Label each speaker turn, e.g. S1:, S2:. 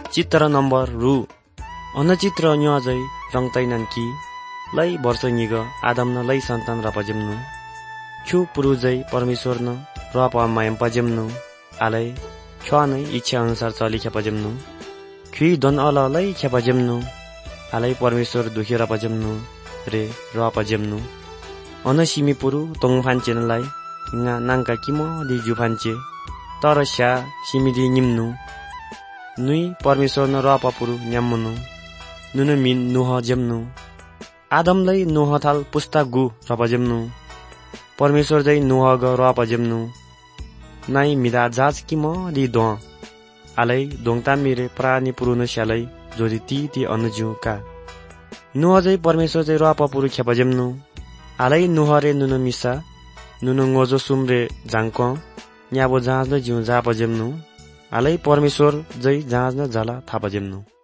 S1: चित्र नम्बर रु अनचित्र न्याजै रंगतैनन् कि लै वर्ष निग आदम न लै सन्तान रपजेम्नु छु पुरुजै परमेश्वर न रप मायम पजेम्नु आलै ख्वा नै इच्छा अनुसार चली खेपजेम्नु ख्वी दन अल लै खेपजेम्नु आलै परमेश्वर दुखेर पजेम्नु रे रपजेम्नु अनसिमी पुरु तोङ फान्चेनलाई nga nangka kimo di jufanche तर स्या सिमिदी निम्नु नुई परमेश्वर न रपपुरु न्याम्नु नुन मिन नुह जेम्नु आदमलाई नुह थाल पुस्ता गु रपजेम्नु परमेश्वर जै नुह ग रपजेम्नु नाइ मिदा जाज किमो दि दो आलै दोङता मिरे प्राणी पुरुन स्यालै जोदि ती अनुजु का नुह जै परमेश्वर जै रपपुरु खेपजेम्नु आलै नुह रे नुन मिसा नुन ngोजो सुमरे जाङको न्याबो जाँच न जिउ जा पजेम्नु आलै परमेश्वर जै जाँच न जाला था पजेम्नु